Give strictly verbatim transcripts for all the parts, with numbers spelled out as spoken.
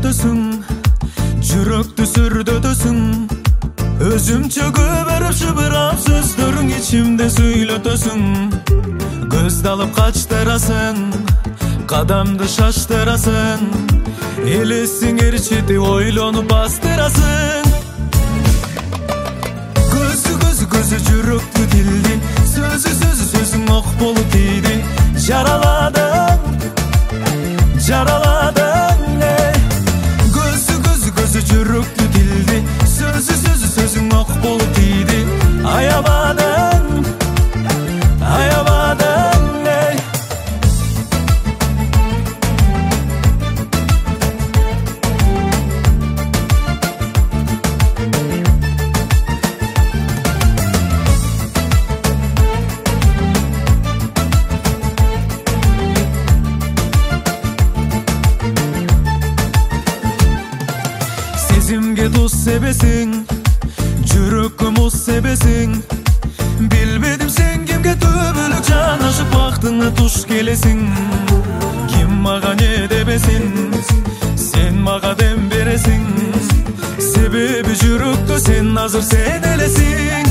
өтөсүң, жүрөктү сүрдөтөсүң. Өзүмчө көбөрүп шыбырап сөздөрүң ичимде сүйлөтөсүң. Көздү алып качтырасың, кадамды шаштырасың. Элесиң эрчити ойлонуп бастырасың. Көзү көзү көзү жүрөктү тилди, сөзү сөзү сөзүң ок болуп тийди. Жараладың, жараладың, эй. Көзү көзү көзү жүрөктү тилди, сөзү сөзү сөзүң ок болуп тийди. Аябадың, аябадың, эй. Сезимге туз себесиң, жүрөккө муз себесиң. Билбедим сен кимге түбөлүк жанашып бактыңа туш келесиң. Ким мага не дебесин, сен мага дем бересиң. Себеби жүрөктө сен азыр сен элесиң.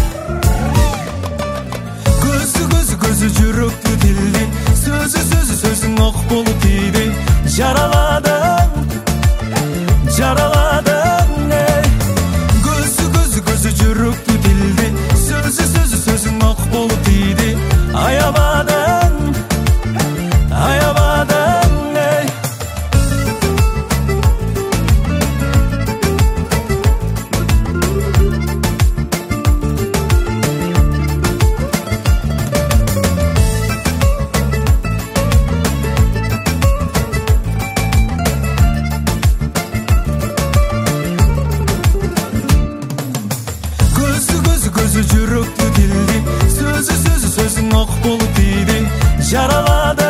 Көзү көзү көзү жүрөктү тилди, сөзү сөзү сөзүң ок болуп тийди. Жараладың, жараладың, эй. Көзү көзү көзү жүрөктү тилди, сөзү сөзү сөзүң ок болуп тийди. Аябадың, аябадың, эй. Көзү жүрөктү тилди, сөзү сөзү сөзүң ок болуп тийди. Жараладың.